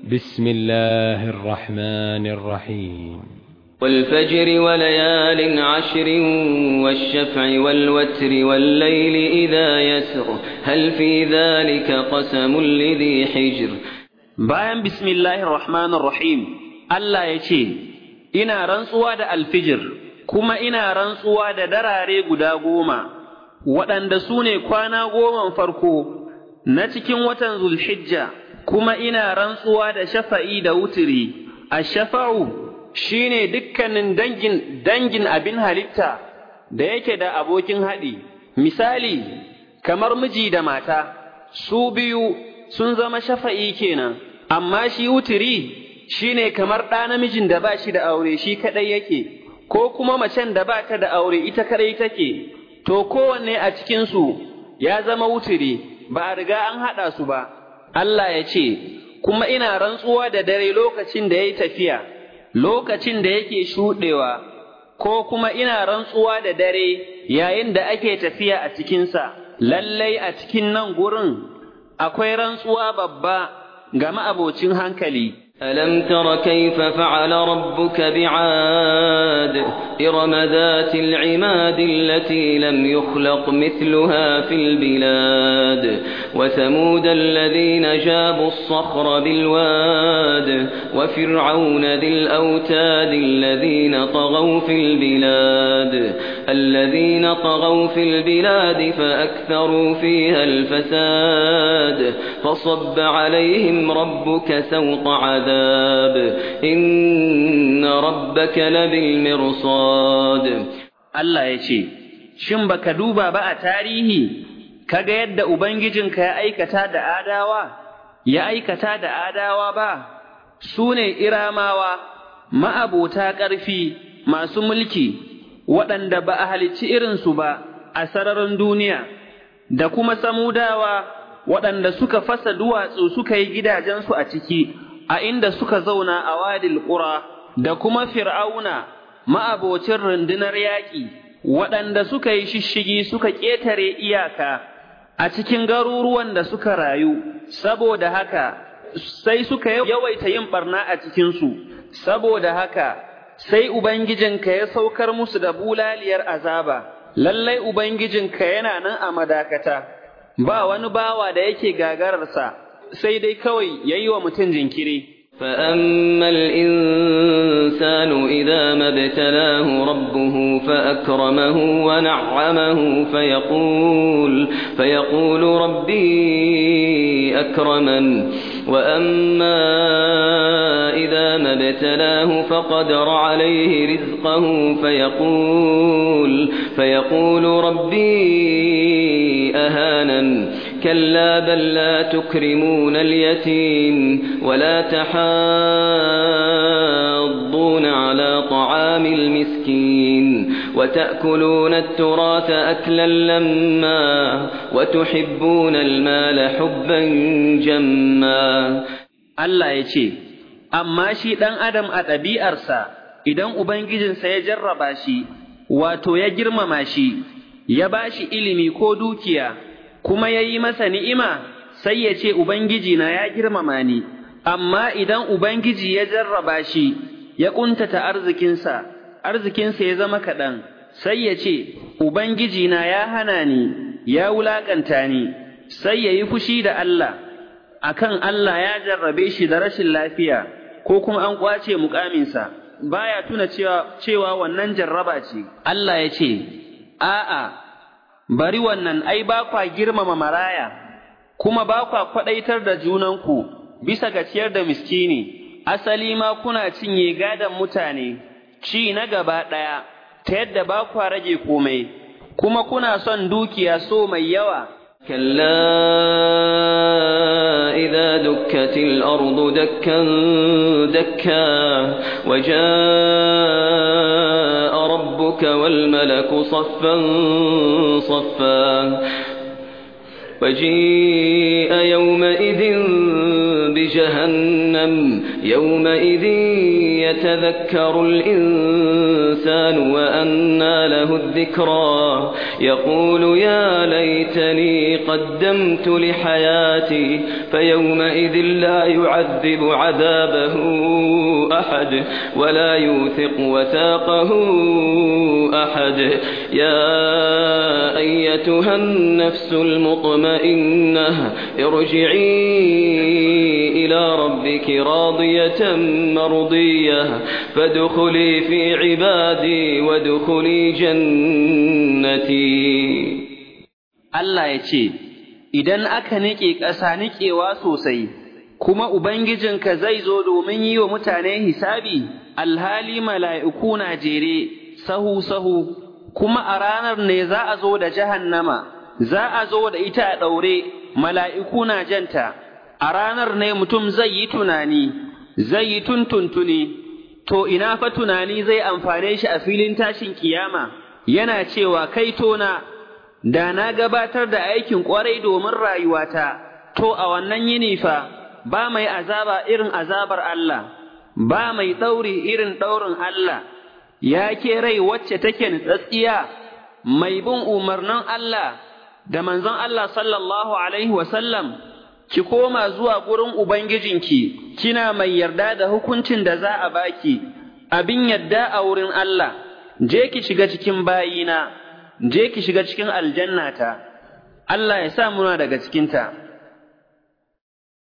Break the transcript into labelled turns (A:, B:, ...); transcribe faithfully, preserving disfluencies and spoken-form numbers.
A: بسم الله الرحمن الرحيم
B: والفجر وليال عشر والشفع والوتر والليل إذا يسر هل في ذلك قسم لذي حجر.
C: bayan bismillahir rahmanir rahim Allah ya ce ina rantsuwa da alfijir kuma ina rantsuwa da darare guda goma waɗanda su ne kwana goman farko na cikin watan zulhijja, kuma ina rantsuwa da shafa'i da wutiri. Ash-shafa'u shine dukkanin dangin dangin abin halitta da yake da abokin haɗi, misali kamar miji da mata su biyu sun zama shafa'i kenan. Amma shi wutiri shine kamar ɗa namijin da ba shi da aure shi kaɗai yake, ko kuma macen da ba ta da aure ita kaɗai take, to kowanne a cikinsu ya zama wutiri, ba a riga an haɗa su ba. Allah ya ce, kuma ina rantsuwa da dare lokacin da ya yi tafiya, lokacin da yake shuɗewa, ko kuma ina rantsuwa da dare yayin da ake tafiya a cikinsa. Lallai a cikin nan gurin akwai rantsuwa babba ga ma'abocin hankali.
B: ألم تر كيف فعل ربك بعاد إرم ذات العماد التي لم يخلق مثلها في البلاد وثمود الذين جابوا الصخر بالواد وفرعون ذي الأوتاد الذين طغوا في البلاد الذين طغوا في البلاد فأكثروا فيها الفساد فصب عليهم ربك سوط عذاب إن ربك لبالمرصاد.
C: Allah ya ce, shin baka duba ba a tarihi kaga yadda ubangijinka ya aikata da adawa ya aikata da adawa ba, su ne iramawa ma'abota ƙarfi masu mulki waɗanda ba a halicci irinsu ba a sararin duniya, da kuma samudawa waɗanda suka fasa duwatsu suka yi gidajensu a ciki a inda suka zauna a wadil ƙura, da kuma fir'auna ma'abocin rundunar yaƙi waɗanda suka yi shishigi suka ƙetare iyaka a cikin garuruwan da suka rayu, saboda haka sai suka yawaita yin ɓarna a cikinsu, saboda haka sai Ubangijinka ya saukar musu da bulaliyar azaba. Lallai Ubangijinka yana nan a madakata, ba wani bawa da yake gagararsa, sai dai kawai ya yi wa mutum jinkiri.
B: فأما الإنسان إذا ما ابتلاه ربه فأكرمه ونعمه فيقول فيقول ربي أكرمن وأما إذا ما ابتلاه فقدر عليه رزقه فيقول فيقول ربي أهانن كلا بل لا تكرمون اليتيم ولا تحاضون على طعام المسكين وتأكلون التراث أكلا لما وتحبون المال حبا جما.
C: Allah ya ce, amma shi ɗan adam a ɗabi'arsa idan Ubangijinsa ya jarraba shi, wato ya girmama shi, ya ba shi ilimi ko dukiya, kuma ya yi masa ni'ima, sai ya ce Ubangijina ya girmama ni. Amma idan Ubangiji ya jarraba shi, ya ƙuntata arzikinsa, arzikinsa ya zama kaɗan, sai ya ce Ubangijina ya hana ni, ya wulaƙanta ni, sai ya yi fushi da Allah, akan Allah ya jarrabe shi da rashin lafiya, ko kuma an ƙwace muƙaminsa, baya tuna cewa, cewa wannan jarraba ce. Allah ya ce, a'a, bari wannan ai ba kwa girmama maraya, kuma ba kwa kwaɗaitar da junanku bisa ga ciyar da miskini, asali ma kuna cinye gadon mutane, ci na gaba ɗaya, ta yadda ba kwa rage komai, kuma kuna son dukiya so mai yawa.
B: كلا إذا دكت الأرض دكا دكا وجاء ربك والملك صفا صفا وجيء يومئذ بجهنم يومئذ يتذكر الإنسان وأنى له الذكرى يقول يا ليتني قدمت لحياتي فيومئذ لا يعذب عذابه أحد ولا يوثق وثاقه أحد يا أيتها النفس المطمئنة ارجعي إلى ربك راضية مرضية فادخلي في عبادي وادخلي جنتي.
C: Allah ya ce, Idan aka niƙe ƙasa niƙewa sosai, kuma Ubangijinka zai zo domin yi wa mutane hisabi, alhali mala'iku na jere, sahu-sahu, kuma a ranar ne za a zo da jahannama, za a zo da ita a ɗaure, mala'iku na janta, a ranar ne mutum zai yi tunani, zai yi tuntuntuni, to ina fa tunani zai amfane shi a filin tashin kiyama, yana cewa kai tona, da na gabatar da aikin ƙwarai domin rayuwata, to a wannan yini fa ba mai azaba irin azabar Allah, ba mai ɗauri irin ɗaurin Allah, ya ke rai wacce take nutsatsiya, mai bin umarnin Allah da manzon Allah sallallahu Alaihi wasallam, ki koma zuwa gurin Ubangijinki, kina mai yarda da hukuncin da za a baki, abin yarda a wurin Allah, je ki shiga cikin bayina. Je ki shiga cikin aljannata, Allah ya sa muna daga cikinta.